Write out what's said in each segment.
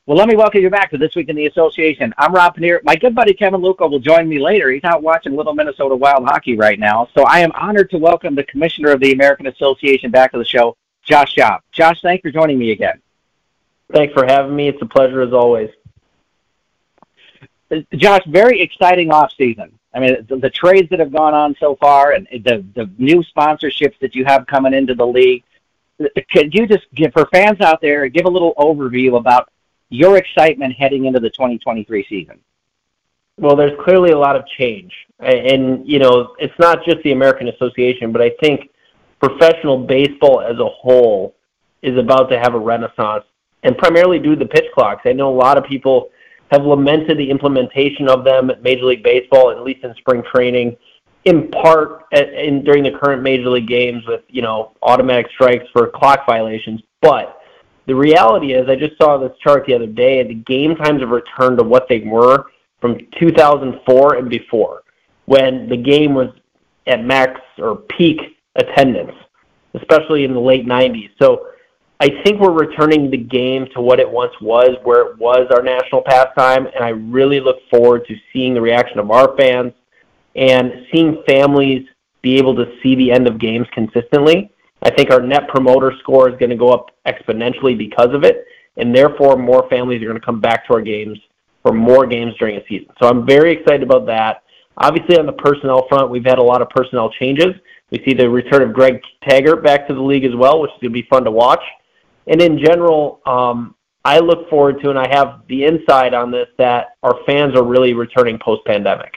Well, let me welcome you back to This Week in the Association. I'm Rob Paneer. My good buddy Kevin Luca will join me later. He's out watching Little Minnesota Wild hockey right now. So I am honored to welcome the commissioner of the American Association back to the show, Josh Schaap. Josh, thanks for joining me again. Thanks for having me. It's a pleasure as always. Josh, very exciting off season. I mean, the trades that have gone on so far and the new sponsorships that you have coming into the league. Could you just give, for fans out there, give a little overview about your excitement heading into the 2023 season? Well, there's clearly a lot of change. And, it's not just the American Association, but I think professional baseball as a whole is about to have a renaissance, and primarily due to the pitch clocks. I know a lot of people have lamented the implementation of them at Major League Baseball, at least in spring training, in part during the current Major League games with, automatic strikes for clock violations. But the reality is, I just saw this chart the other day, the game times have returned to what they were from 2004 and before, when the game was at max or peak attendance, especially in the late 90s. So I think we're returning the game to what it once was, where it was our national pastime, and I really look forward to seeing the reaction of our fans and seeing families be able to see the end of games consistently. I think our net promoter score is going to go up exponentially because of it, and therefore more families are going to come back to our games for more games during a season. So I'm very excited about that. Obviously, on the personnel front, we've had a lot of personnel changes. We see the return of Greg Taggart back to the league as well, which is going to be fun to watch. And in general, I look forward to, and I have the insight on this, that our fans are really returning post-pandemic.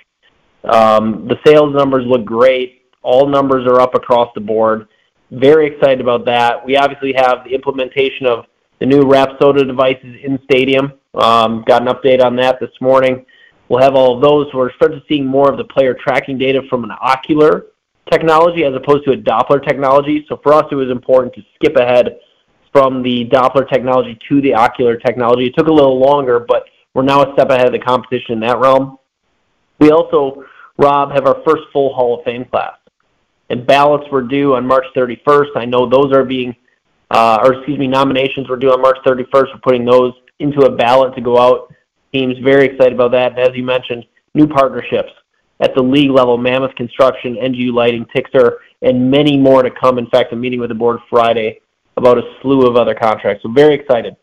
The sales numbers look great. All numbers are up across the board. Very excited about that. We obviously have the implementation of the new Rapsodo devices in stadium. Got an update on that this morning. We'll have all of those. We're starting to see more of the player tracking data from an ocular technology as opposed to a Doppler technology. So for us, it was important to skip ahead from the Doppler technology to the ocular technology. It took a little longer, but we're now a step ahead of the competition in that realm. We also, Rob, have our first full Hall of Fame class. And ballots were due on March 31st. I know those are nominations were due on March 31st. We're putting those into a ballot to go out. Team's very excited about that. And as you mentioned, new partnerships at the league level, Mammoth Construction, NGU Lighting, Tixter, and many more to come. In fact, I'm meeting with the board Friday about a slew of other contracts. So very excited.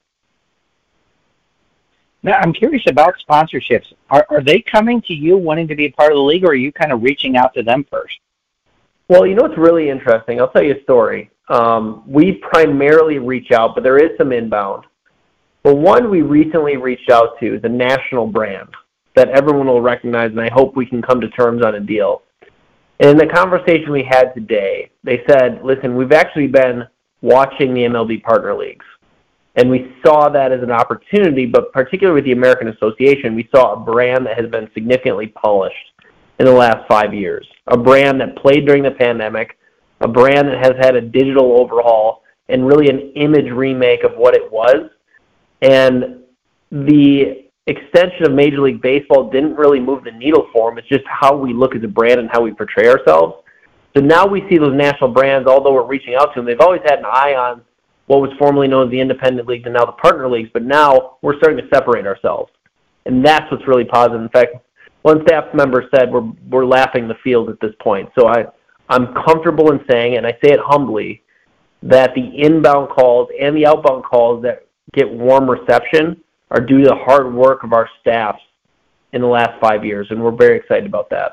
Now, I'm curious about sponsorships. Are they coming to you wanting to be a part of the league, or are you kind of reaching out to them first? Well, what's really interesting? I'll tell you a story. We primarily reach out, but there is some inbound. But one we recently reached out to is a national brand that everyone will recognize, and I hope we can come to terms on a deal. And in the conversation we had today, they said, listen, we've actually been watching the MLB partner leagues, and we saw that as an opportunity, but particularly with the American Association, we saw a brand that has been significantly polished in the last 5 years, a brand that played during the pandemic, a brand that has had a digital overhaul, and really an image remake of what it was. And the extension of Major League Baseball didn't really move the needle for them. It's just how we look as a brand and how we portray ourselves. So now we see those national brands, although we're reaching out to them, they've always had an eye on what was formerly known as the independent leagues and now the partner leagues, but now we're starting to separate ourselves. And that's what's really positive. In fact, one staff member said we're laughing the field at this point. So I'm comfortable in saying, and I say it humbly, that the inbound calls and the outbound calls that get warm reception are due to the hard work of our staff in the last 5 years, and we're very excited about that.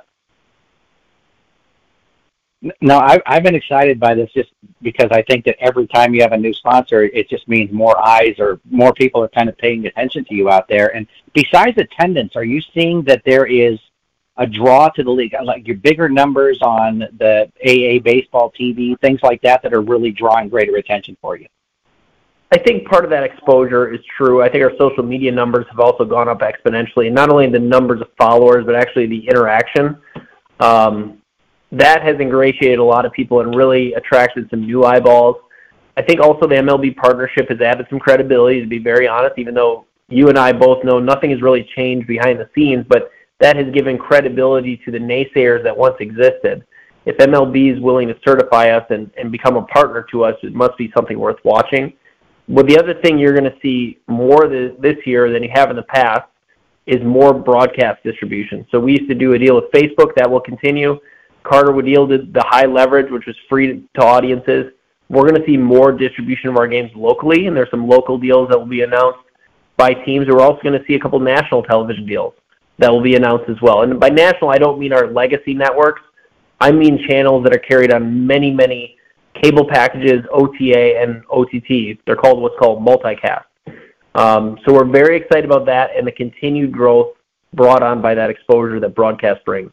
No, I've been excited by this just because I think that every time you have a new sponsor, it just means more eyes or more people are kind of paying attention to you out there. And besides attendance, are you seeing that there is a draw to the league, like your bigger numbers on the AA baseball TV, things like that are really drawing greater attention for you? I think part of that exposure is true. I think our social media numbers have also gone up exponentially, and not only the numbers of followers, but actually the interaction. That has ingratiated a lot of people and really attracted some new eyeballs. I think also the MLB partnership has added some credibility, to be very honest, even though you and I both know nothing has really changed behind the scenes, but that has given credibility to the naysayers that once existed. If MLB is willing to certify us and become a partner to us, it must be something worth watching. Well, the other thing you're going to see more this year than you have in the past is more broadcast distribution. So we used to do a deal with Facebook. That will continue. Carter would yield the high leverage, which was free to audiences. We're going to see more distribution of our games locally, and there's some local deals that will be announced by teams. We're also going to see a couple national television deals that will be announced as well. And by national, I don't mean our legacy networks. I mean channels that are carried on many, many cable packages, OTA and OTT. They're called what's called multicast. So we're very excited about that and the continued growth brought on by that exposure that broadcast brings.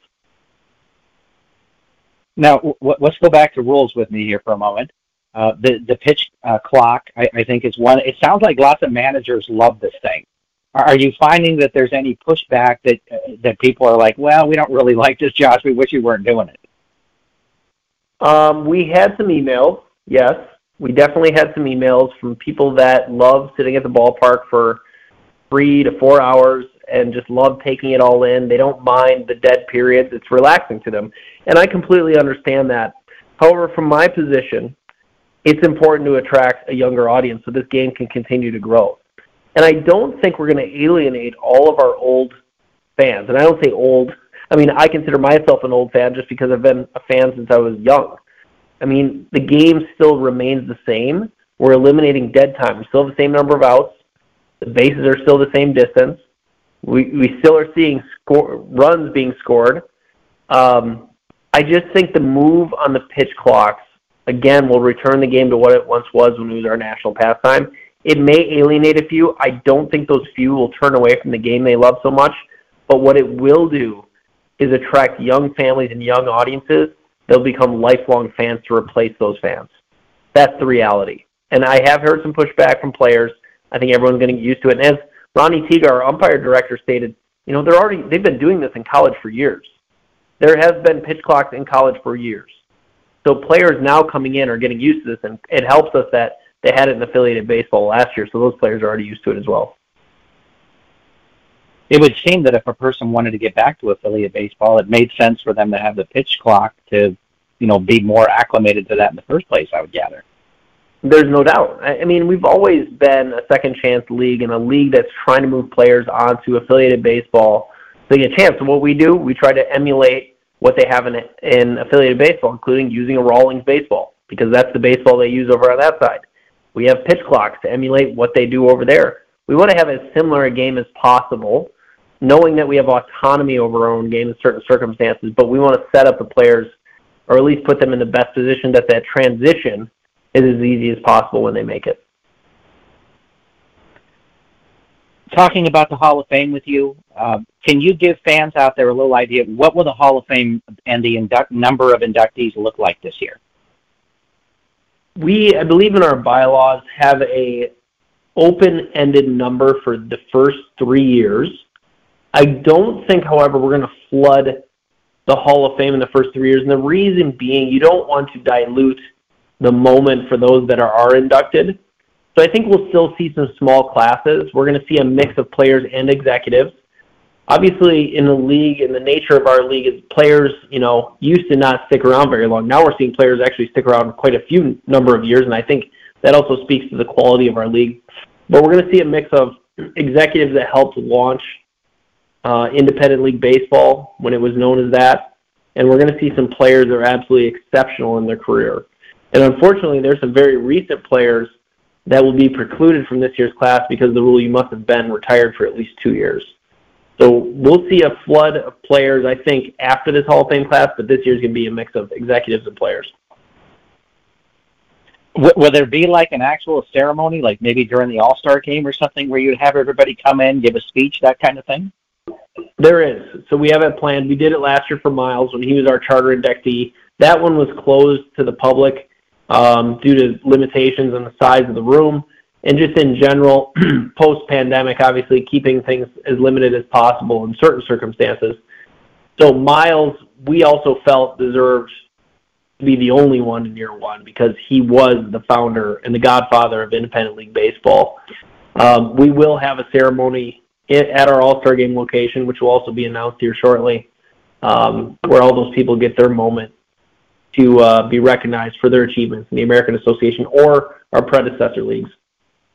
Now, let's go back to rules with me here for a moment. The pitch clock, I think, is one. It sounds like lots of managers love this thing. Are you finding that there's any pushback that people are like, well, we don't really like this, Josh. We wish we weren't doing it? We had some emails, yes. We definitely had some emails from people that love sitting at the ballpark for 3 to 4 hours and just love taking it all in. They don't mind the dead periods. It's relaxing to them. And I completely understand that. However, from my position, it's important to attract a younger audience so this game can continue to grow. And I don't think we're going to alienate all of our old fans. And I don't say old. I mean, I consider myself an old fan just because I've been a fan since I was young. I mean, the game still remains the same. We're eliminating dead time. We still have the same number of outs. The bases are still the same distance. We still are seeing runs being scored. I just think the move on the pitch clocks, again, will return the game to what it once was when it was our national pastime. It may alienate a few. I don't think those few will turn away from the game they love so much. But what it will do is attract young families and young audiences. They'll become lifelong fans to replace those fans. That's the reality. And I have heard some pushback from players. I think everyone's going to get used to it. And as Ronnie Teague, our umpire director, stated, they've been doing this in college for years. There has been pitch clocks in college for years. So players now coming in are getting used to this, and it helps us that they had it in affiliated baseball last year, so those players are already used to it as well. It would seem that if a person wanted to get back to affiliate baseball, it made sense for them to have the pitch clock to, be more acclimated to that in the first place, I would gather. There's no doubt. I mean, we've always been a second chance league and a league that's trying to move players onto affiliated baseball to get a chance. So what we do, we try to emulate what they have in affiliated baseball, including using a Rawlings baseball, because that's the baseball they use over on that side. We have pitch clocks to emulate what they do over there. We want to have as similar a game as possible, knowing that we have autonomy over our own game in certain circumstances, but we want to set up the players, or at least put them in the best position that transition is as easy as possible when they make it. Talking about the Hall of Fame with you, can you give fans out there a little idea, what will the Hall of Fame and the number of inductees look like this year? We, I believe in our bylaws, have a open-ended number for the first 3 years. I don't think, however, we're going to flood the Hall of Fame in the first 3 years, and the reason being you don't want to dilute the moment for those that are inducted. So I think we'll still see some small classes. We're going to see a mix of players and executives. Obviously, in the league, in the nature of our league, is players, used to not stick around very long. Now we're seeing players actually stick around quite a few number of years, and I think that also speaks to the quality of our league. But we're going to see a mix of executives that helped launch independent league baseball when it was known as that, and we're going to see some players that are absolutely exceptional in their career. And unfortunately, there's some very recent players that will be precluded from this year's class because of the rule you must have been retired for at least 2 years. So we'll see a flood of players, I think, after this Hall of Fame class, but this year's going to be a mix of executives and players. Will there be like an actual ceremony, like maybe during the All-Star game or something, where you'd have everybody come in, give a speech, that kind of thing? There is. So we have it planned. We did it last year for Miles when he was our charter inductee. That one was closed to the public due to limitations on the size of the room. And just in general, post-pandemic, obviously keeping things as limited as possible in certain circumstances. So Miles, we also felt deserved to be the only one in year one because he was the founder and the godfather of independent league baseball. We will have a ceremony at our All-Star Game location, which will also be announced here shortly, where all those people get their moment to be recognized for their achievements in the American Association or our predecessor leagues.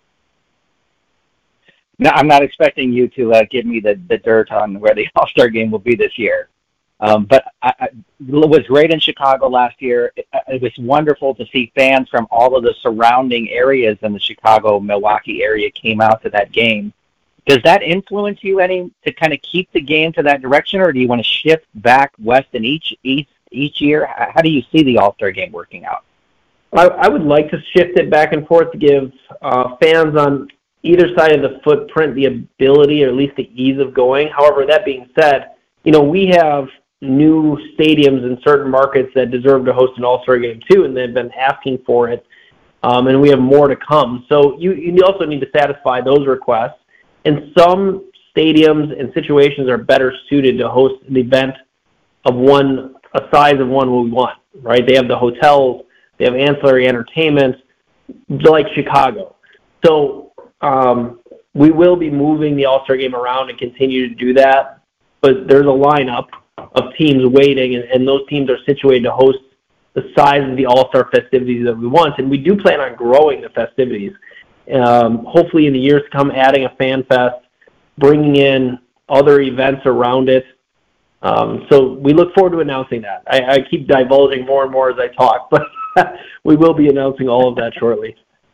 No, I'm not expecting you to give me the dirt on where the All-Star game will be this year. But it was great in Chicago last year. It was wonderful to see fans from all of the surrounding areas in the Chicago, Milwaukee area came out to that game. Does that influence you any to kind of keep the game to that direction, or do you want to shift back west in each year? How do you see the All-Star game working out? I would like to shift it back and forth to give fans on either side of the footprint the ability or at least the ease of going. However, that being said, we have new stadiums in certain markets that deserve to host an All-Star game too, and they've been asking for it, and we have more to come. So you also need to satisfy those requests. And some stadiums and situations are better suited to host an event of a size of one we want, right? They have the hotels, they have ancillary entertainment, like Chicago. So we will be moving the All-Star game around and continue to do that, but there's a lineup of teams waiting, and those teams are situated to host the size of the All-Star festivities that we want, and we do plan on growing the festivities. Hopefully in the years to come, adding a fan fest, bringing in other events around it. So we look forward to announcing that. I keep divulging more and more as I talk, but we will be announcing all of that shortly.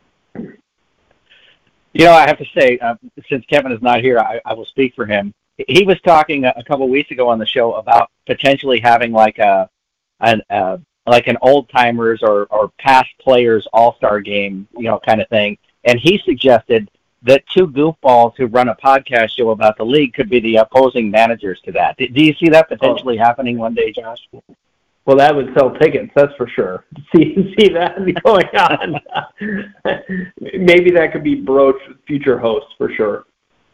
I have to say, since Kevin is not here, I will speak for him. He was talking a couple of weeks ago on the show about potentially having like an old timers or past players All-Star game, kind of thing. And he suggested that two goofballs who run a podcast show about the league could be the opposing managers to that. Do you see that potentially happening one day, Josh? Well, that would sell tickets, that's for sure. See that going on. Maybe that could be broached with future hosts for sure.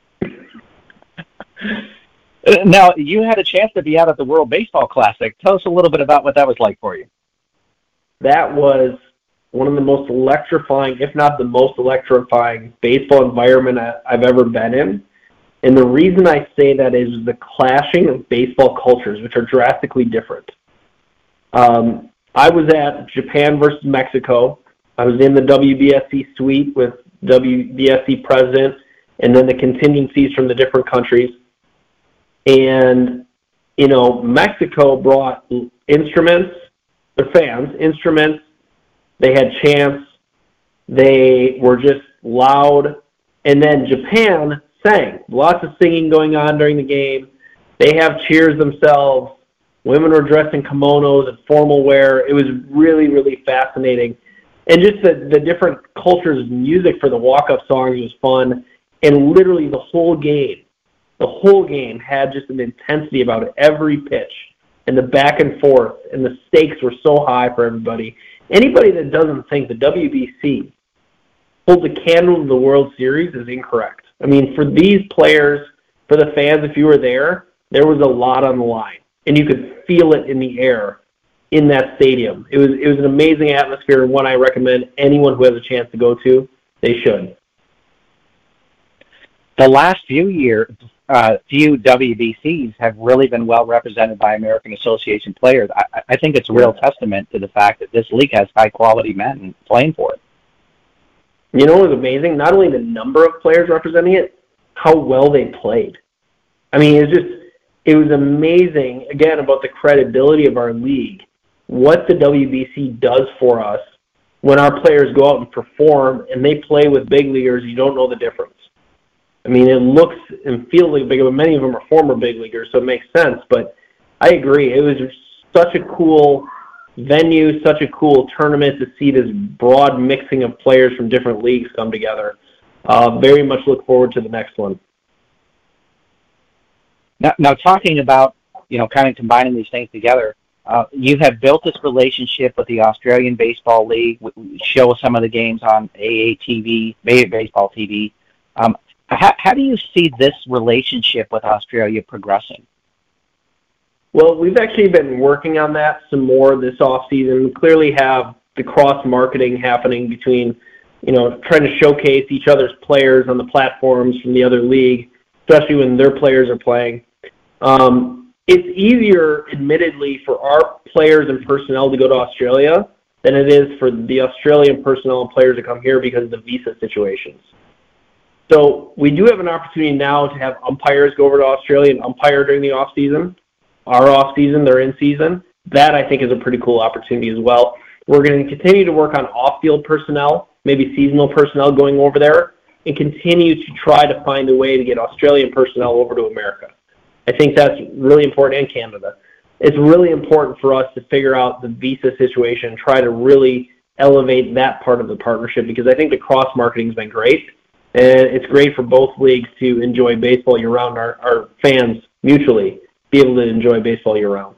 Now, you had a chance to be out at the World Baseball Classic. Tell us a little bit about what that was like for you. That was one of the most electrifying, if not the most electrifying, baseball environment I've ever been in. And the reason I say that is the clashing of baseball cultures, which are drastically different. I was at Japan versus Mexico. I was in the WBSC suite with WBSC president and then the contingencies from the different countries. And, Mexico brought instruments, their fans, instruments. They had chants. They were just loud. And then Japan sang. Lots of singing going on during the game. They have cheers themselves. Women were dressed in kimonos and formal wear. It was really, really fascinating. And just the different cultures of music for the walk-up songs was fun. And literally the whole game had just an intensity about it. Every pitch and the back and forth and the stakes were so high for everybody. Anybody that doesn't think the WBC holds a candle to the World Series is incorrect. I mean, for these players, for the fans, if you were there was a lot on the line. And you could feel it in the air in that stadium. It was an amazing atmosphere, and one I recommend anyone who has a chance to go to, they should. The last few WBCs have really been well represented by American Association players. I think it's a real testament to the fact that this league has high-quality men playing for it. You know what was amazing? Not only the number of players representing it, how well they played. I mean, it was amazing, again, about the credibility of our league, what the WBC does for us when our players go out and perform and they play with big leaguers. You don't know the difference. I mean, it looks and feels like big, but many of them are former big leaguers, so it makes sense. But I agree. It was such a cool venue, such a cool tournament to see this broad mixing of players from different leagues come together. Very much look forward to the next one. Now talking about, kind of combining these things together, you have built this relationship with the Australian Baseball League. Show some of the games on AATV, Baseball TV. How do you see this relationship with Australia progressing? Well, we've actually been working on that some more this offseason. We clearly have the cross-marketing happening between, trying to showcase each other's players on the platforms from the other league, especially when their players are playing. It's easier, admittedly, for our players and personnel to go to Australia than it is for the Australian personnel and players to come here because of the visa situations. So we do have an opportunity now to have umpires go over to Australia and umpire during the off-season. Our off-season, they're in season. That, I think, is a pretty cool opportunity as well. We're going to continue to work on off-field personnel, maybe seasonal personnel going over there, and continue to try to find a way to get Australian personnel over to America. I think that's really important, and Canada. It's really important for us to figure out the visa situation and try to really elevate that part of the partnership, because I think the cross-marketing has been great, and it's great for both leagues to enjoy baseball year-round. Our fans mutually be able to enjoy baseball year-round.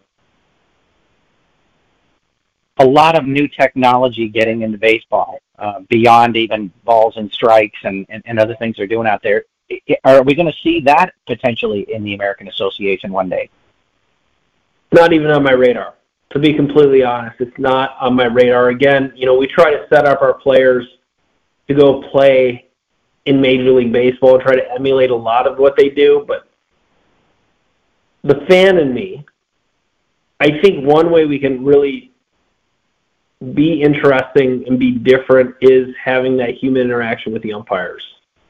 A lot of new technology getting into baseball, beyond even balls and strikes and other things they're doing out there. Are we going to see that potentially in the American Association one day? Not even on my radar. To be completely honest, it's not on my radar. Again, we try to set up our players to go play in Major League Baseball, try to emulate a lot of what they do, but the fan in me, I think one way we can really be interesting and be different is having that human interaction with the umpires.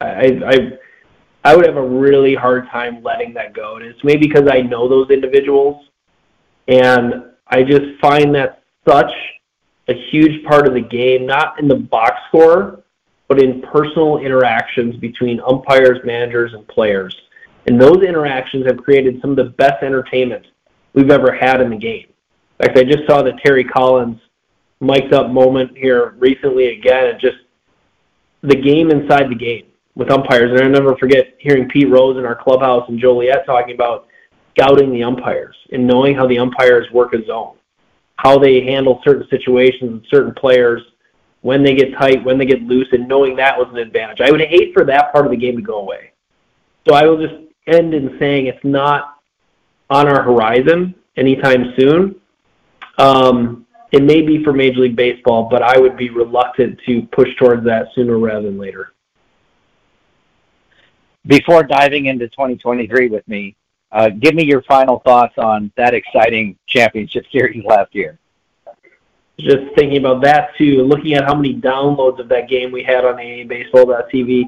I would have a really hard time letting that go. And it's maybe because I know those individuals, and I just find that such a huge part of the game, not in the box score, but in personal interactions between umpires, managers, and players. And those interactions have created some of the best entertainment we've ever had in the game. In fact, I just saw the Terry Collins mic'd up moment here recently again, and just the game inside the game with umpires. And I'll never forget hearing Pete Rose in our clubhouse and Joliet talking about scouting the umpires and knowing how the umpires work a zone, how they handle certain situations and certain players, when they get tight, when they get loose, and knowing that was an advantage. I would hate for that part of the game to go away. So I will just end in saying it's not on our horizon anytime soon. It may be for Major League Baseball, but I would be reluctant to push towards that sooner rather than later. Before diving into 2023 with me, give me your final thoughts on that exciting championship series last year. Just thinking about that too, looking at how many downloads of that game we had on AABaseball.tv.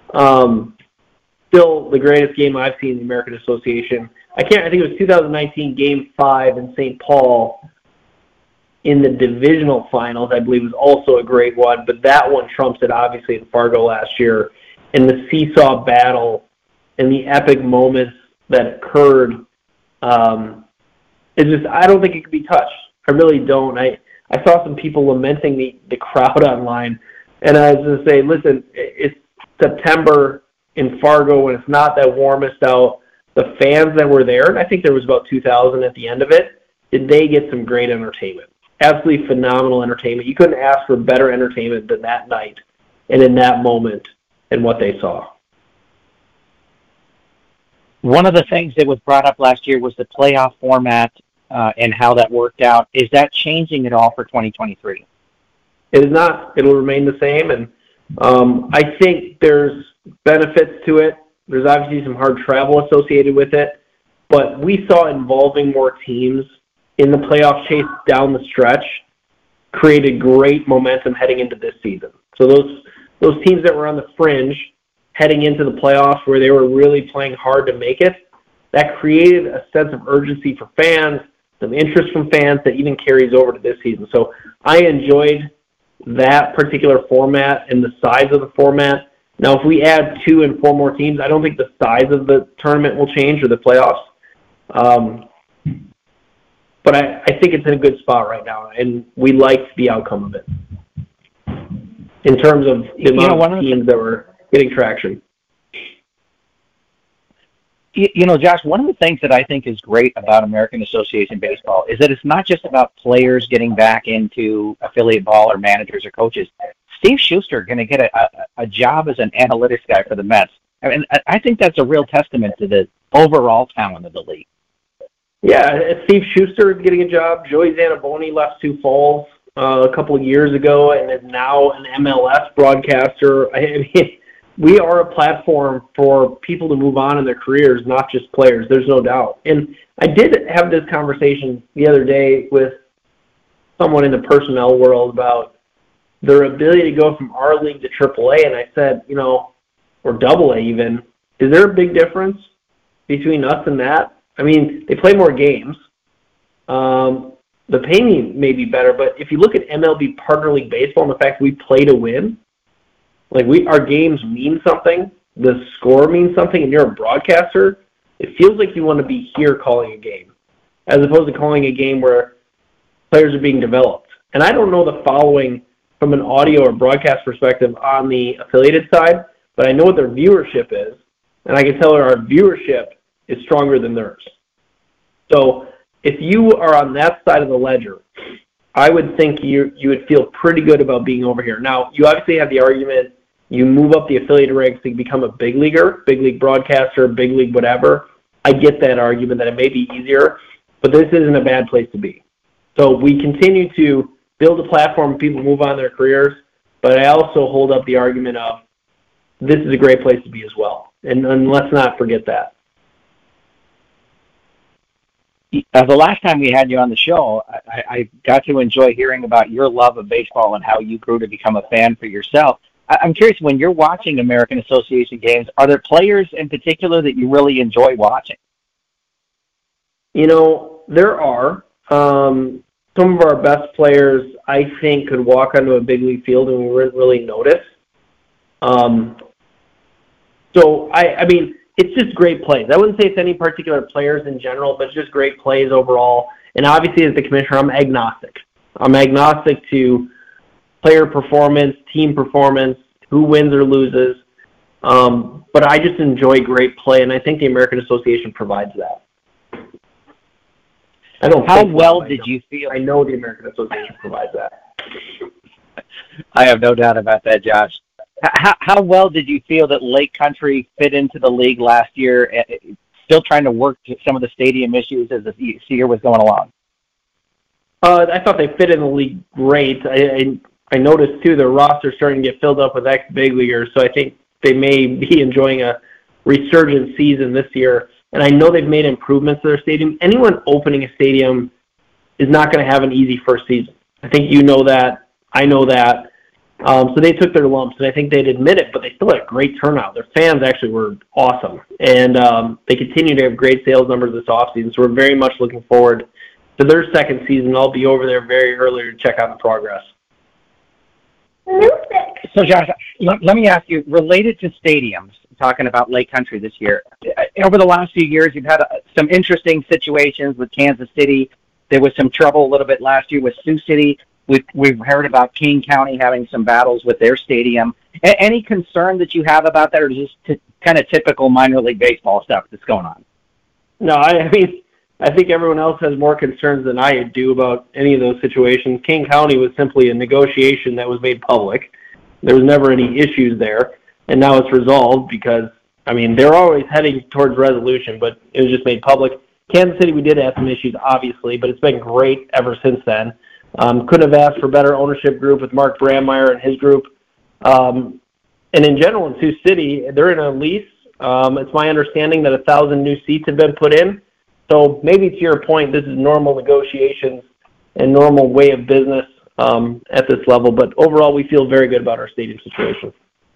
Still the greatest game I've seen in the American Association. I think it was 2019 Game 5 in St. Paul in the divisional finals. I believe was also a great one, but that one trumps it obviously in Fargo last year. And the seesaw battle and the epic moments that occurred, it's just, I don't think it could be touched. I really don't. I saw some people lamenting the crowd online, and I was going to say, listen, it's September in Fargo and it's not that warmest out. The fans that were there, and I think there was about 2,000 at the end of it, did they get some great entertainment? Absolutely phenomenal entertainment. You couldn't ask for better entertainment than that night and in that moment and what they saw. One of the things that was brought up last year was the playoff format and how that worked out. Is that changing at all for 2023? It is not. It will remain the same, and I think there's benefits to it. There's obviously some hard travel associated with it, but we saw involving more teams in the playoff chase down the stretch created great momentum heading into this season. So those teams that were on the fringe heading into the playoffs where they were really playing hard to make it, that created a sense of urgency for fans, some interest from fans that even carries over to this season. So I enjoyed that particular format and the size of the format. Now, if we add 2 and 4 more teams, I don't think the size of the tournament will change or the playoffs. But I think it's in a good spot right now, and we liked the outcome of it in terms of the amount of teams that were getting traction. Josh, one of the things that I think is great about American Association Baseball is that it's not just about players getting back into affiliate ball or managers or coaches. Steve Schuster going to get a job as an analytics guy for the Mets. I mean, I think that's a real testament to the overall talent of the league. Yeah, Steve Schuster is getting a job. Joey Zanaboni left Sioux Falls a couple of years ago and is now an MLS broadcaster. I mean, we are a platform for people to move on in their careers, not just players. There's no doubt. And I did have this conversation the other day with someone in the personnel world about their ability to go from our league to AAA, and I said, or Double A even, is there a big difference between us and that? I mean, they play more games. The paying may be better, but if you look at MLB Partner League Baseball and the fact we play to win, like our games mean something, the score means something, and you're a broadcaster, it feels like you want to be here calling a game, as opposed to calling a game where players are being developed. And I don't know the following from an audio or broadcast perspective on the affiliated side, but I know what their viewership is, and I can tell our viewership is stronger than theirs. So if you are on that side of the ledger, I would think you would feel pretty good about being over here. Now, you obviously have the argument, you move up the affiliate ranks to become a big leaguer, big league broadcaster, big league whatever. I get that argument that it may be easier, but this isn't a bad place to be. So we continue to build a platform where people move on their careers, but I also hold up the argument of this is a great place to be as well. And let's not forget that. The last time we had you on the show, I got to enjoy hearing about your love of baseball and how you grew to become a fan for yourself. I'm curious, when you're watching American Association games, are there players in particular that you really enjoy watching? You know, there are. Some of our best players, I think, could walk onto a big league field and we wouldn't really notice. So, I mean, it's just great plays. I wouldn't say it's any particular players in general, but it's just great plays overall. And obviously, as the commissioner, I'm agnostic. I'm agnostic to player performance, team performance, who wins or loses. But I just enjoy great play, and I think the American Association provides that. I don't. How well did you feel? I know the American Association provides that. I have no doubt about that, Josh. How well did you feel that Lake Country fit into the league last year, still trying to work some of the stadium issues as the year was going along? I thought they fit in the league great. I noticed, too, their roster starting to get filled up with ex-big leaguers, so I think they may be enjoying a resurgent season this year. And I know they've made improvements to their stadium. Anyone opening a stadium is not going to have an easy first season. I think you know that. I know that. So they took their lumps, and I think they'd admit it, but they still had a great turnout. Their fans actually were awesome, and they continue to have great sales numbers this offseason, so we're very much looking forward to their second season. I'll be over there very early to check out the progress. So, Josh, let me ask you, related to stadiums, talking about Lake Country this year, over the last few years, you've had some interesting situations with Kansas City. There was some trouble a little bit last year with Sioux City. We've heard about King County having some battles with their stadium. Any concern that you have about that, or just kind of typical minor league baseball stuff that's going on? No, I mean, I think everyone else has more concerns than I do about any of those situations. King County was simply a negotiation that was made public. There was never any issues there, and now it's resolved because, I mean, they're always heading towards resolution, but it was just made public. Kansas City, we did have some issues, obviously, but it's been great ever since then. Couldn't have asked for a better ownership group with Mark Brandmeier and his group. And in general, in Sioux City, they're in a lease. It's my understanding that 1,000 new seats have been put in. So maybe to your point, this is normal negotiations and normal way of business at this level. But overall, we feel very good about our stadium situation.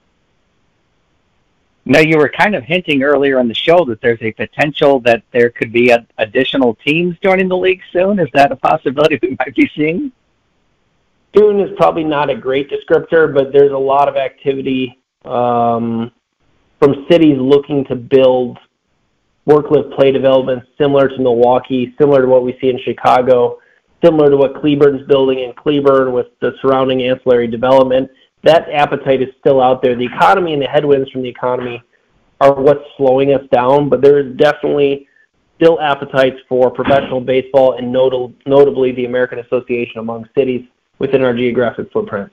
Now, you were kind of hinting earlier in the show that there's a potential that there could be additional teams joining the league soon. Is that a possibility we might be seeing? Soon is probably not a great descriptor, but there's a lot of activity from cities looking to build work-live-play development similar to Milwaukee, similar to what we see in Chicago, similar to what Cleburne's building in Cleburne with the surrounding ancillary development. That appetite is still out there. The economy and the headwinds from the economy are what's slowing us down, but there is definitely still appetites for professional baseball and notably the American Association among cities within our geographic footprint.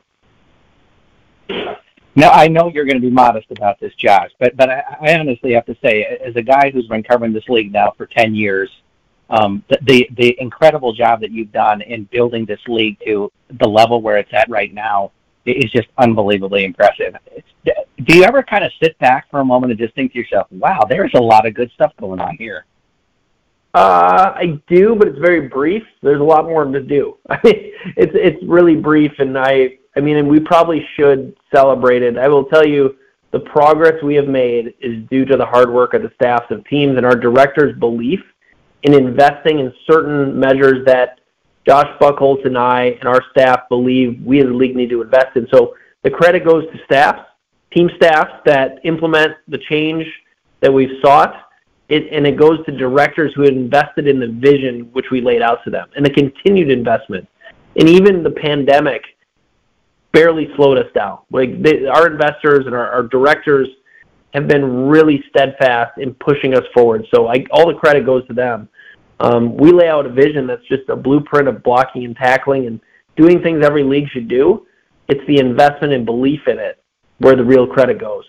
Now, I know you're going to be modest about this, Josh, but I honestly have to say, as a guy who's been covering this league now for 10 years, the incredible job that you've done in building this league to the level where it's at right now is just unbelievably impressive. Do you ever kind of sit back for a moment and just think to yourself, wow, there's a lot of good stuff going on here? I do, but it's very brief. There's a lot more to do. I mean, it's really brief, and I mean, and we probably should celebrate it. I will tell you, the progress we have made is due to the hard work of the staffs of teams and our directors' belief in investing in certain measures that Josh Buchholz and I and our staff believe we as a league need to invest in. So the credit goes to staffs, team staffs that implement the change that we've sought, and it goes to directors who had invested in the vision which we laid out to them, and the continued investment. And even the pandemic barely slowed us down. Our investors and our directors have been really steadfast in pushing us forward. So all the credit goes to them. We lay out a vision that's just a blueprint of blocking and tackling and doing things every league should do. It's the investment and belief in it where the real credit goes.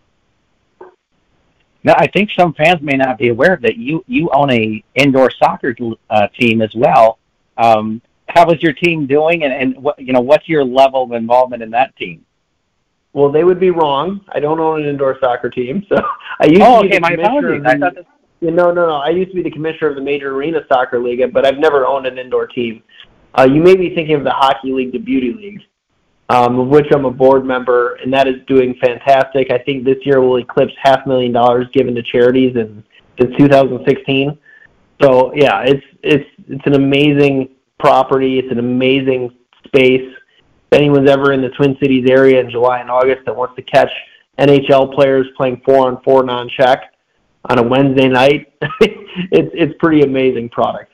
Now, I think some fans may not be aware that you own a indoor soccer team as well. How is your team doing, and what's your level of involvement in that team? Well, they would be wrong. I don't own an indoor soccer team, so I used to be the commissioner. No. I used to be the commissioner of the Major Arena Soccer League, but I've never owned an indoor team. You may be thinking of the Hockey League, the Beauty League, of which I'm a board member, and that is doing fantastic. I think this year will eclipse $500,000 given to charities in 2016. So yeah, it's an amazing property. It's an amazing space. If anyone's ever in the Twin Cities area in July and August that wants to catch NHL players playing 4-on-4 non-check on a Wednesday night, it's pretty amazing product.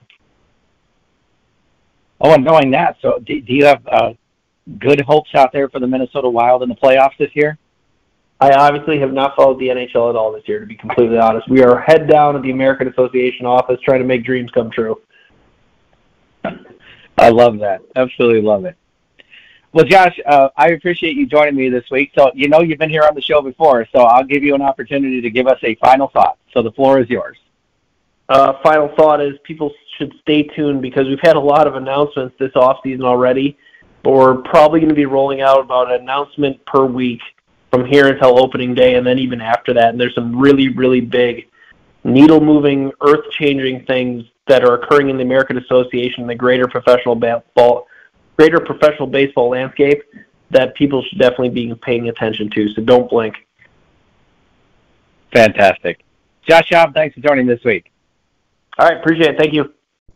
Oh, and knowing that, so do you have good hopes out there for the Minnesota Wild in the playoffs this year? I obviously have not followed the NHL at all this year, to be completely honest. We are head down at the American Association office trying to make dreams come true. I love that. Absolutely love it. Well, Josh, I appreciate you joining me this week. So, you've been here on the show before, so I'll give you an opportunity to give us a final thought. So the floor is yours. Final thought is people should stay tuned because we've had a lot of announcements this offseason already, but we're probably going to be rolling out about an announcement per week from here until opening day and then even after that. And there's some really, really big, needle-moving, earth-changing things that are occurring in the American Association and the greater professional baseball landscape that people should definitely be paying attention to, so don't blink. Fantastic. Josh Schaub, thanks for joining this week. All right, appreciate it. Thank you.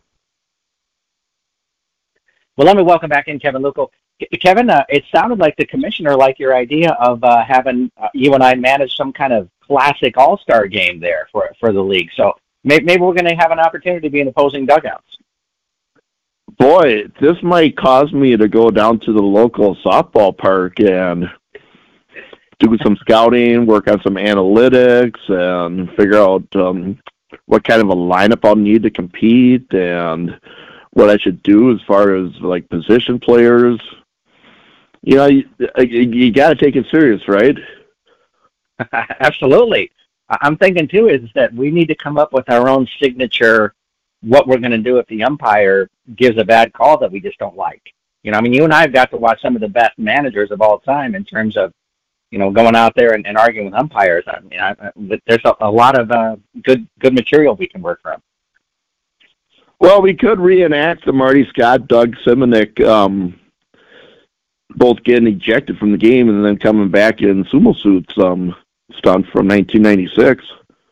Well, let me welcome back in Kevin Lucco. Kevin, it sounded like the commissioner liked your idea of having you and I manage some kind of classic all-star game there for the league. So maybe we're going to have an opportunity to be in opposing dugouts. Boy, this might cause me to go down to the local softball park and do some scouting, work on some analytics, and figure out what kind of a lineup I'll need to compete and what I should do as far as like position players. You got to take it serious, right? Absolutely. I'm thinking too is that we need to come up with our own signature. What we're going to do if the umpire gives a bad call that we just don't like. You and I have got to watch some of the best managers of all time in terms of, going out there and arguing with umpires. There's a lot of good material we can work from. Well, we could reenact the Marty Scott, Doug Simonik, both getting ejected from the game and then coming back in sumo suits stunt from 1996.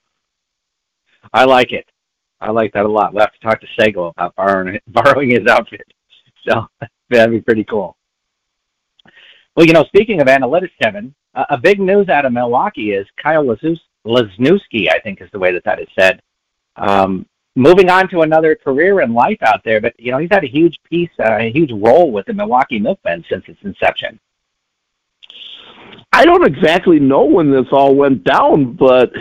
I like it. I like that a lot. We'll have to talk to Sago about borrowing his outfit. So that'd be pretty cool. Well, speaking of analytics, Kevin, a big news out of Milwaukee is Kyle Lasnowski, I think is the way that is said. Moving on to another career in life out there, but, he's had a huge role with the Milwaukee Milkmen since its inception. I don't exactly know when this all went down, but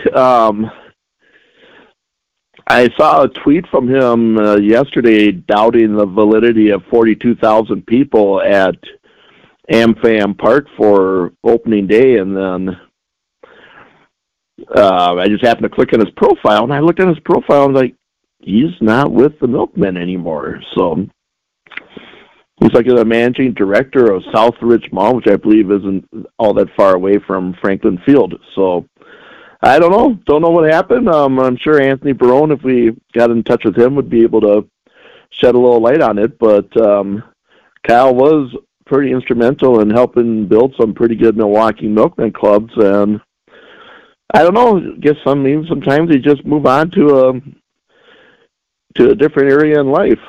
I saw a tweet from him yesterday doubting the validity of 42,000 people at AmFam Park for opening day, and then I just happened to click on his profile, and I looked at his profile and was like, he's not with the Milkmen anymore. So he's like the managing director of South Richmond, which I believe isn't all that far away from Franklin Field. So I don't know. Don't know what happened. I'm sure Anthony Barone, if we got in touch with him, would be able to shed a little light on it. But Kyle was pretty instrumental in helping build some pretty good Milwaukee Milkmen clubs, and I don't know. Guess sometimes they just move on to a different area in life.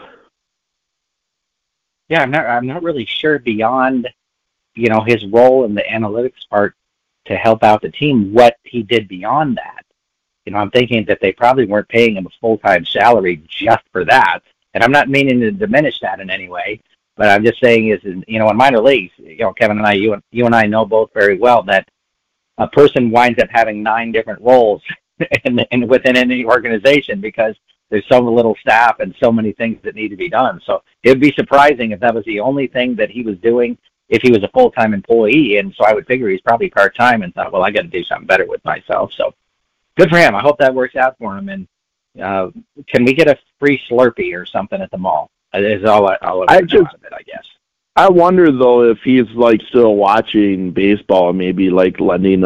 Yeah, I'm not really sure beyond, his role in the analytics part to help out the team, what he did beyond that. I'm thinking that they probably weren't paying him a full-time salary just for that. And I'm not meaning to diminish that in any way, but I'm just saying in minor leagues, Kevin and I, you and I know both very well that a person winds up having 9 different roles within any organization because there's so little staff and so many things that need to be done. So it would be surprising if that was the only thing that he was doing if he was a full-time employee. And so I would figure he's probably part-time and thought, well, I got to do something better with myself. So good for him. I hope that works out for him. And can we get a free Slurpee or something at the mall? Is all I out of it, I guess. I wonder though if he's like still watching baseball, maybe like lending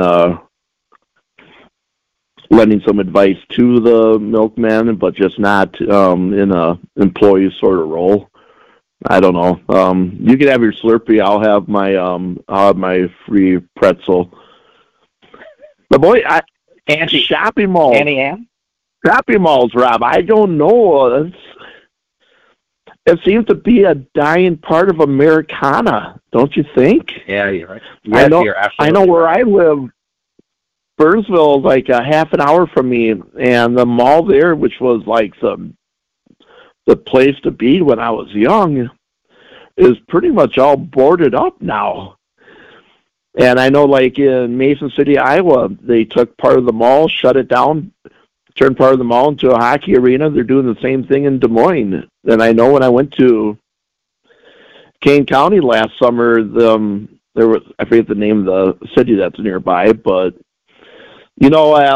some advice to the milkman, but just not in a employee sort of role. I don't know. You can have your Slurpee. I'll have my free pretzel. The boy, shopping malls. Annie Ann? Shopping malls, Rob. I don't know. It seems to be a dying part of Americana, don't you think? Yeah, you're right. Yes, you're absolutely I know where right. I live. Burnsville is like a half an hour from me, and the mall there, which was like the place to be when I was young, is pretty much all boarded up now. And I know like in Mason City, Iowa, they took part of the mall, shut it down, turned part of the mall into a hockey arena. They're doing the same thing in Des Moines. And I know when I went to Kane County last summer, there was, I forget the name of the city that's nearby, but it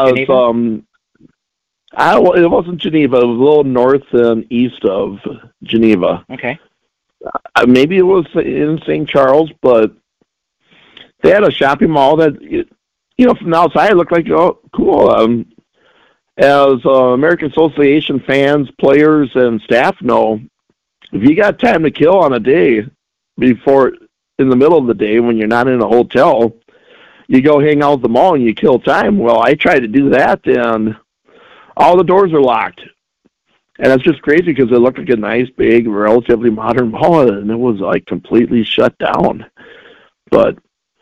wasn't Geneva. It was a little north and east of Geneva. Okay. Maybe it was in St. Charles, but they had a shopping mall that, from the outside it looked like, oh, cool. As American Association fans, players, and staff know, if you got time to kill on a day in the middle of the day when you're not in a hotel, you go hang out at the mall and you kill time. Well, I tried to do that, and all the doors are locked. And it's just crazy because it looked like a nice, big, relatively modern mall, and it was like completely shut down. But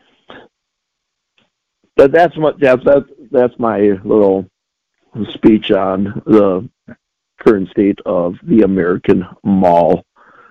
that's my little speech on the current state of the American mall.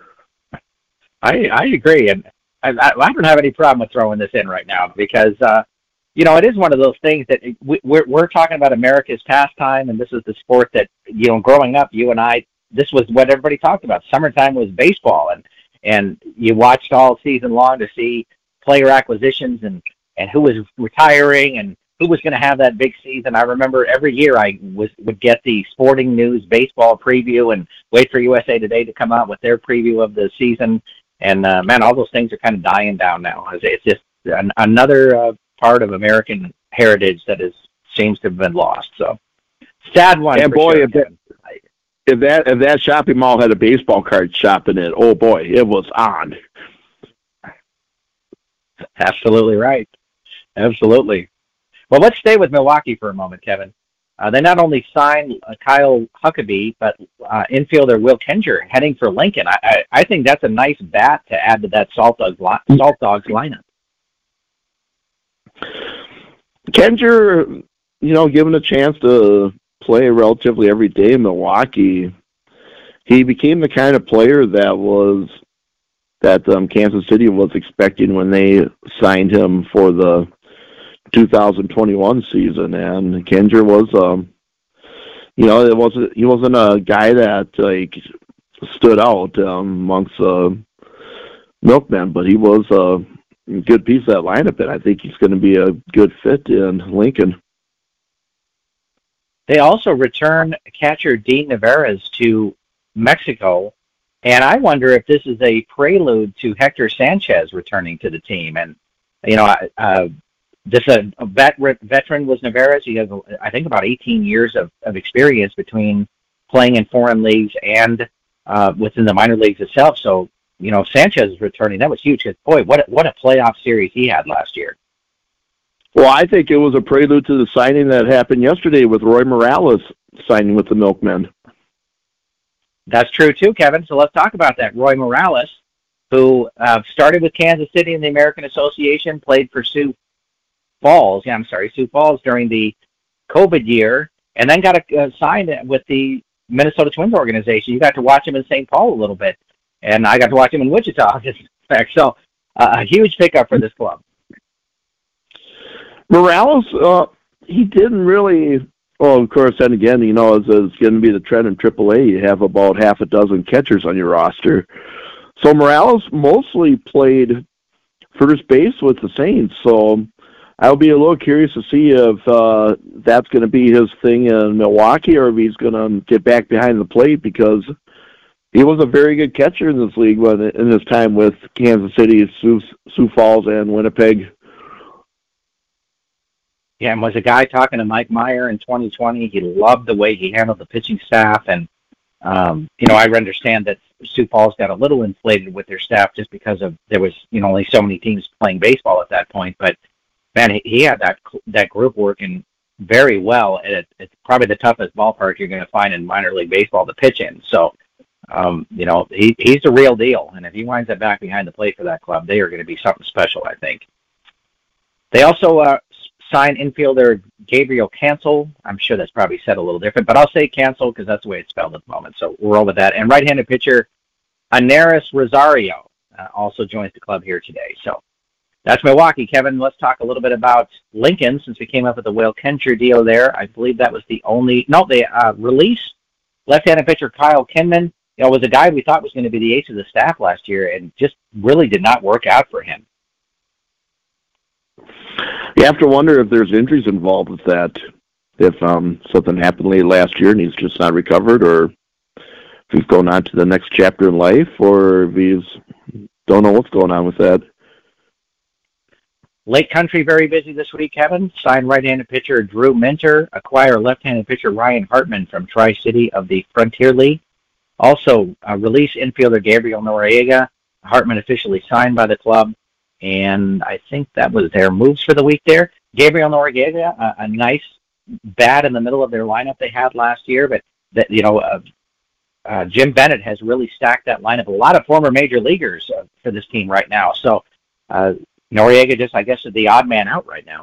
I agree, and I don't have any problem with throwing this in right now because it is one of those things that we're talking about America's pastime, and this is the sport that growing up, you and I, this was what everybody talked about. Summertime was baseball, and you watched all season long to see player acquisitions and who was retiring and who was going to have that big season. I remember every year I would get the Sporting News baseball preview and wait for USA Today to come out with their preview of the season. And, man, all those things are kind of dying down now. It's just another part of American heritage that seems to have been lost. So, sad one. And boy, if that shopping mall had a baseball card shop in it, oh boy, it was on. Absolutely right. Absolutely. Well, let's stay with Milwaukee for a moment, Kevin. They not only signed Kyle Huckabee, but infielder Will Kenger heading for Lincoln. I think that's a nice bat to add to that Salt Dogs lineup. Kenger, given a chance to play relatively every day in Milwaukee, he became the kind of player that Kansas City was expecting when they signed him for the 2021 season. And Kenger was, he wasn't a guy that stood out amongst milkmen, but he was a good piece of that lineup, and I think he's going to be a good fit in Lincoln. They also return catcher Dean Navarez to Mexico, and I wonder if this is a prelude to Hector Sanchez returning to the team. And a veteran was Navarez. He has, I think, about 18 years of experience between playing in foreign leagues and within the minor leagues itself. So, Sanchez is returning. That was huge because, boy, what a playoff series he had last year. Well, I think it was a prelude to the signing that happened yesterday with Roy Morales signing with the Milkmen. That's true too, Kevin. So let's talk about that. Roy Morales, who started with Kansas City in the American Association, played for Sioux Falls during the COVID year, and then got signed with the Minnesota Twins organization. You got to watch him in St. Paul a little bit, and I got to watch him in Wichita. In fact, so a huge pickup for this club. Morales, he didn't really. Well, of course, then again, it's going to be the trend in AAA. You have about half a dozen catchers on your roster. So Morales mostly played first base with the Saints. So I'll be a little curious to see if that's going to be his thing in Milwaukee, or if he's going to get back behind the plate, because he was a very good catcher in this league in his time with Kansas City, Sioux Falls, and Winnipeg. Yeah, and was a guy talking to Mike Meyer in 2020. He loved the way he handled the pitching staff, and I understand that Sioux Falls got a little inflated with their staff just because of there was only so many teams playing baseball at that point. But man, he had that group working very well, and it's probably the toughest ballpark you're going to find in minor league baseball to pitch in. So he's the real deal, and if he winds up back behind the plate for that club, they are going to be something special, I think. They also signed infielder Gabriel Cancel. I'm sure that's probably said a little different, but I'll say Cancel because that's the way it's spelled at the moment. So we'll roll with that. And right-handed pitcher Anaris Rosario also joins the club here today. So that's Milwaukee. Kevin, let's talk a little bit about Lincoln, since we came up with the Will Kencher deal there. I believe that was they released left-handed pitcher Kyle Kinman. Was a guy we thought was going to be the ace of the staff last year, and just really did not work out for him. You have to wonder if there's injuries involved with that. If something happened late last year and he's just not recovered, or if he's going on to the next chapter in life, or if he's don't know what's going on with that. Lake Country very busy this week, Kevin. Signed right-handed pitcher Drew Minter, acquire left-handed pitcher Ryan Hartman from Tri-City of the Frontier League. Also, release infielder Gabriel Noriega. Hartman officially signed by the club. And I think that was their moves for the week there. Gabriel Noriega, a nice bat in the middle of their lineup they had last year, but Jim Bennett has really stacked that lineup. A lot of former major leaguers for this team right now. So Noriega just, I guess, is the odd man out right now.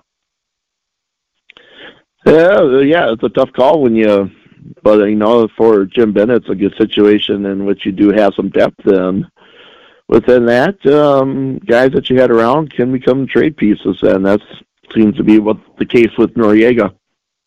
Yeah, it's a tough call but for Jim Bennett, it's a good situation in which you do have some depth in. Within that, guys that you had around can become trade pieces, and that seems to be what the case with Noriega.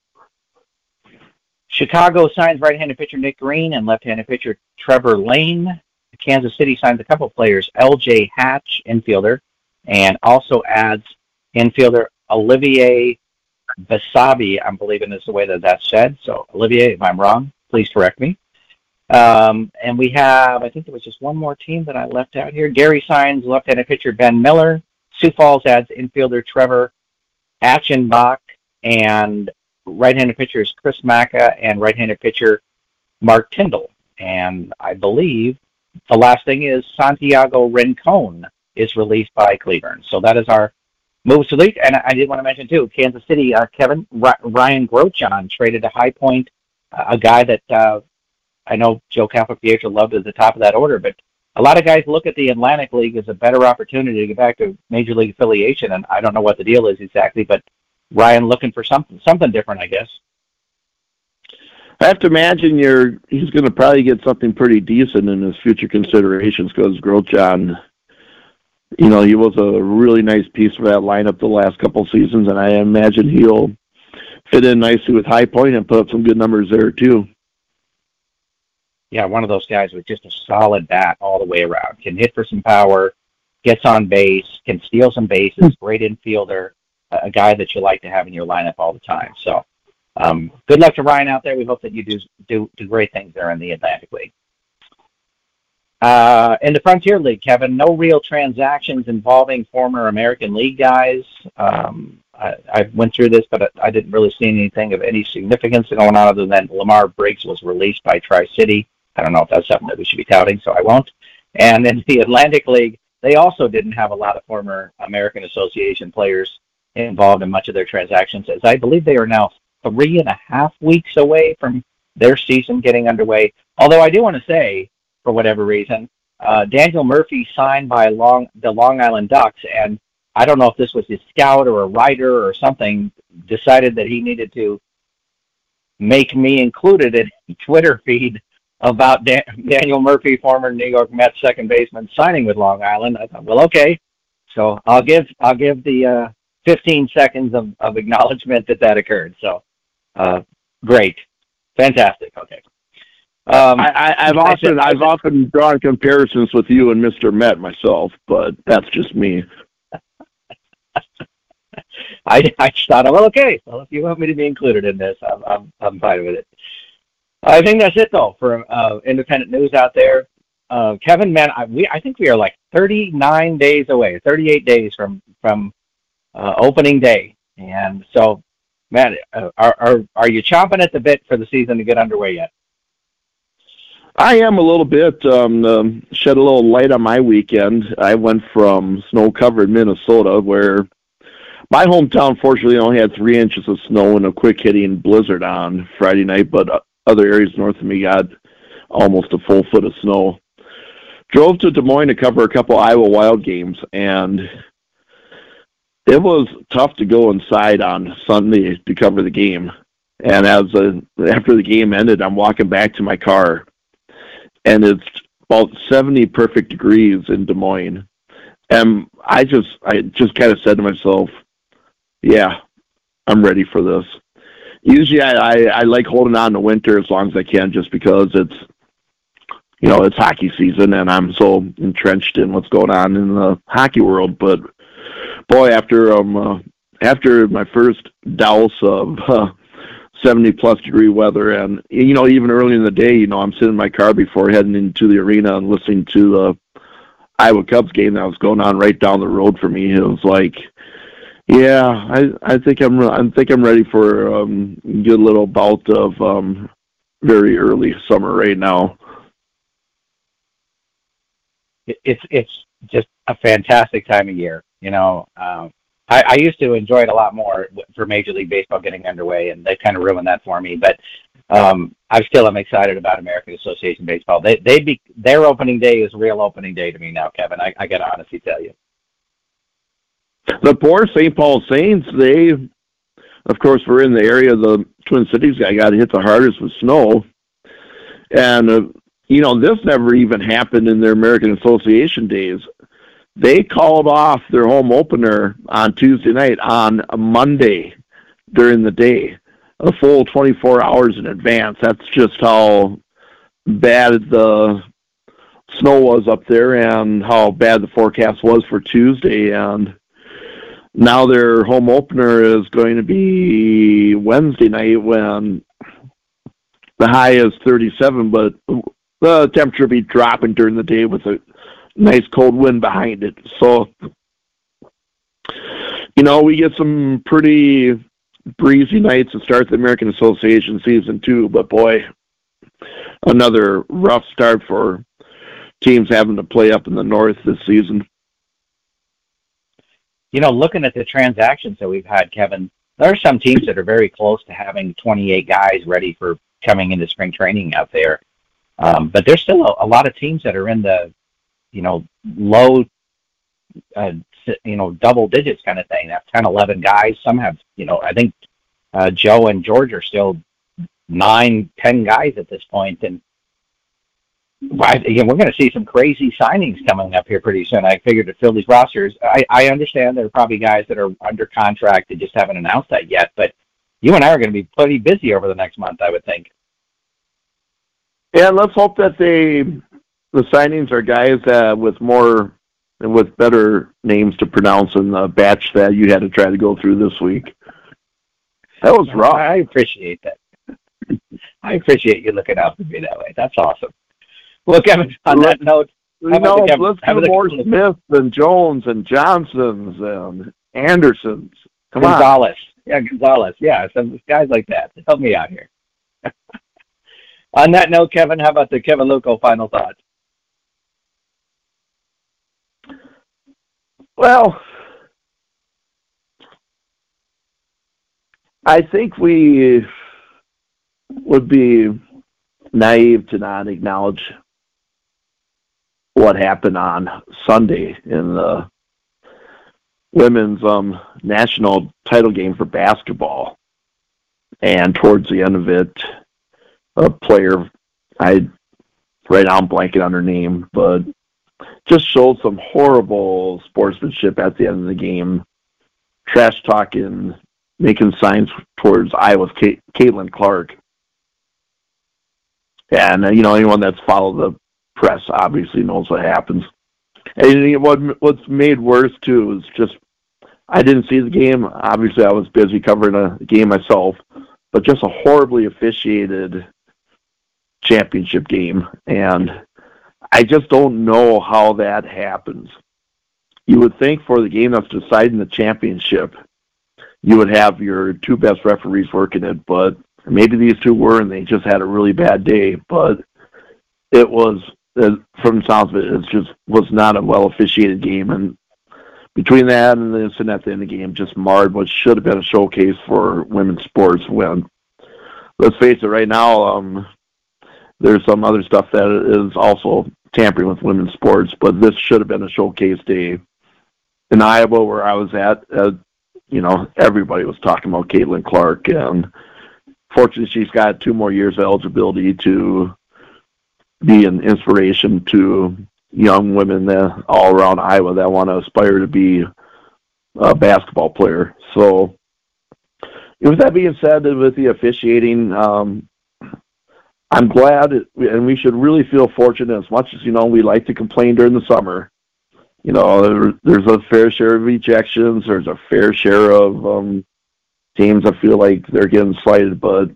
Chicago signs right-handed pitcher Nick Green and left-handed pitcher Trevor Lane. Kansas City signs a couple players, L.J. Hatch, infielder, and also adds infielder Olivier Basabi, I'm believing is the way that's said. So, Olivier, if I'm wrong, please correct me. And we have, I think there was just one more team that I left out here. Gary signs left-handed pitcher Ben Miller. Sioux Falls adds infielder Trevor Achenbach, and right-handed pitcher is Chris Macca, and right-handed pitcher Mark Tyndall. And I believe the last thing is Santiago Rincon is released by Cleburne. So that is our moves to the league. And I did want to mention, too, Kansas City, Kevin, Ryan Grochon traded to High Point, a guy that I know Joe Capopietro loved at the top of that order, but a lot of guys look at the Atlantic League as a better opportunity to get back to Major League affiliation, and I don't know what the deal is exactly, but Ryan looking for something different, I guess. I have to imagine he's going to probably get something pretty decent in his future considerations, because Grochon, he was a really nice piece for that lineup the last couple of seasons, and I imagine he'll fit in nicely with High Point and put up some good numbers there, too. Yeah, one of those guys with just a solid bat all the way around. Can hit for some power, gets on base, can steal some bases, great infielder, a guy that you like to have in your lineup all the time. So good luck to Ryan out there. We hope that you do great things there in the Atlantic League. In the Frontier League, Kevin, no real transactions involving former American League guys. I went through this, but I didn't really see anything of any significance going on other than Lamar Briggs was released by Tri-City. I don't know if that's something that we should be touting, so I won't. And in the Atlantic League, they also didn't have a lot of former American Association players involved in much of their transactions, as I believe they are now 3.5 weeks away from their season getting underway. Although I do want to say, for whatever reason, Daniel Murphy signed by the Long Island Ducks, and I don't know if this was his scout or a writer or something, decided that he needed to make me included in a Twitter feed about Daniel Murphy, former New York Mets second baseman, signing with Long Island. I thought, well, okay, so I'll give the 15 seconds of acknowledgement that occurred. So, great, fantastic. Okay. I've often drawn comparisons with you and Mr. Met myself, but that's just me. I just thought, well, okay. Well, if you want me to be included in this, I'm fine with it. I think that's it though for independent news out there. Kevin, man, I think we are like 39 days away, 38 days from opening day, and so, man, are you chomping at the bit for the season to get underway yet? I am a little bit. Shed a little light on my weekend. I went from snow-covered Minnesota, where my hometown fortunately only had 3 inches of snow and a quick-hitting blizzard on Friday night, but other areas north of me got almost a full foot of snow. Drove to Des Moines to cover a couple Iowa Wild games, and it was tough to go inside on Sunday to cover the game. And after the game ended, I'm walking back to my car, and it's about 70 perfect degrees in Des Moines. And I just kind of said to myself, yeah, I'm ready for this. Usually I like holding on to winter as long as I can, just because it's hockey season and I'm so entrenched in what's going on in the hockey world. But boy, after my first douse of 70-plus degree weather, and even early in the day, I'm sitting in my car before heading into the arena and listening to the Iowa Cubs game that was going on right down the road for me. It was like, yeah, I think I'm ready for a good little bout of very early summer right now. It's just a fantastic time of year. I used to enjoy it a lot more for Major League Baseball getting underway, and they kind of ruined that for me. But I still am excited about American Association Baseball. Their opening day is real opening day to me now, Kevin. I got to honestly tell you. The poor St. Paul Saints, they, of course, were in the area of the Twin Cities. I got hit the hardest with snow. And, this never even happened in their American Association days. They called off their home opener on Tuesday night on a Monday during the day, a full 24 hours in advance. That's just how bad the snow was up there and how bad the forecast was for Tuesday. And now their home opener is going to be Wednesday night when the high is 37, but the temperature will be dropping during the day with a nice cold wind behind it. So, we get some pretty breezy nights to start the American Association season too, but boy, another rough start for teams having to play up in the north this season. Looking at the transactions that we've had, Kevin, there are some teams that are very close to having 28 guys ready for coming into spring training out there. But there's still a lot of teams that are in the, low, double digits kind of thing. That's 10, 11 guys. Some have, I think Joe and George are still 9, 10 guys at this point. And again, we're going to see some crazy signings coming up here pretty soon. I figured to fill these rosters. I understand there are probably guys that are under contract that just haven't announced that yet. But you and I are going to be pretty busy over the next month, I would think. Yeah, let's hope that the signings are guys with better names to pronounce than the batch that you had to try to go through this week. That was rough. I appreciate that. I appreciate you looking out for me that way. That's awesome. Well, Kevin, on that note, let's do more Smiths and Jones and Johnsons and Andersons. Gonzalez. Yeah, Gonzalez. Yeah, some guys like that. Help me out here. On that note, Kevin, how about the Kevin Luco final thoughts? Well, I think we would be naive to not acknowledge what happened on Sunday in the women's national title game for basketball. And towards the end of it, a player, right now I'm blanking on her name, but just showed some horrible sportsmanship at the end of the game, trash talking, making signs towards Iowa's Caitlin Clark. And, anyone that's followed the press obviously knows what happens. And what's made worse, too, is just, I didn't see the game. Obviously, I was busy covering a game myself, but just a horribly officiated championship game. And I just don't know how that happens. You would think for the game that's deciding the championship, you would have your two best referees working it, but maybe these two were, and they just had a really bad day. But it was, from the sounds of it, it just was not a well-officiated game. And between that and the incident at the end of the game, just marred what should have been a showcase for women's sports when, let's face it, right now, there's some other stuff that is also tampering with women's sports, but this should have been a showcase day. In Iowa, where I was at, everybody was talking about Caitlin Clark, and fortunately, she's got 2 more years of eligibility to be an inspiration to young women all around Iowa that want to aspire to be a basketball player. So, with that being said, with the officiating, I'm glad, and we should really feel fortunate. As much as we like to complain during the summer. There's a fair share of ejections. There's a fair share of teams that feel like they're getting slighted, but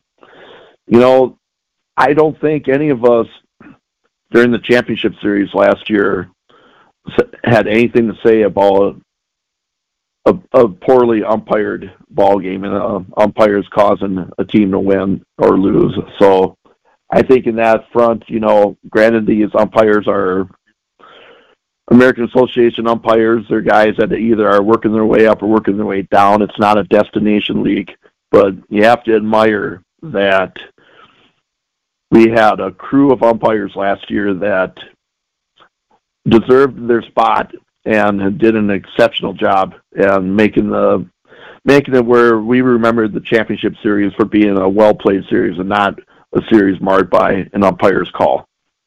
I don't think any of us during the championship series last year had anything to say about a poorly umpired ball game and umpires causing a team to win or lose. So I think in that front, granted these umpires are American Association umpires. They're guys that either are working their way up or working their way down. It's not a destination league, but you have to admire that we had a crew of umpires last year that deserved their spot and did an exceptional job and making it where we remembered the championship series for being a well-played series and not a series marred by an umpire's call.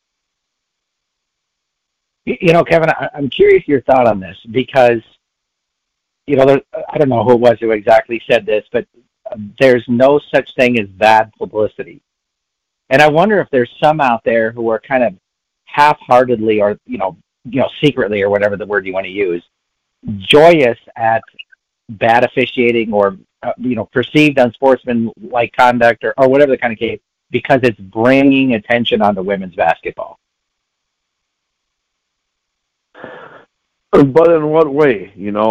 Kevin, I'm curious your thought on this because, I don't know who it was who exactly said this, but there's no such thing as bad publicity. And I wonder if there's some out there who are kind of half-heartedly or, secretly or whatever the word you want to use, joyous at bad officiating or, perceived unsportsmanlike conduct or whatever the kind of case, because it's bringing attention onto women's basketball. But in what way?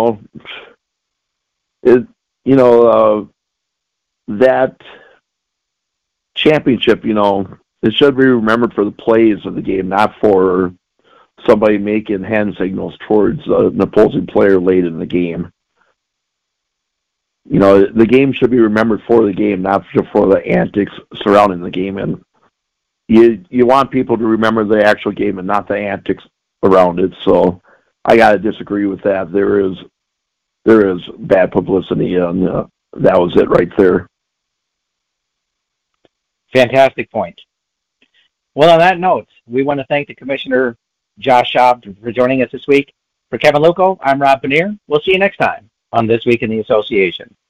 That championship, it should be remembered for the plays of the game, not for somebody making hand signals towards an opposing player late in the game. The game should be remembered for the game, not for the antics surrounding the game. And you want people to remember the actual game and not the antics around it. So I got to disagree with that. There is bad publicity, and that was it right there. Fantastic point. Well, on that note, we want to thank the Commissioner, Josh Schaub, for joining us this week. For Kevin Luco, I'm Rob Paneer. We'll see you next time on This Week in the Association.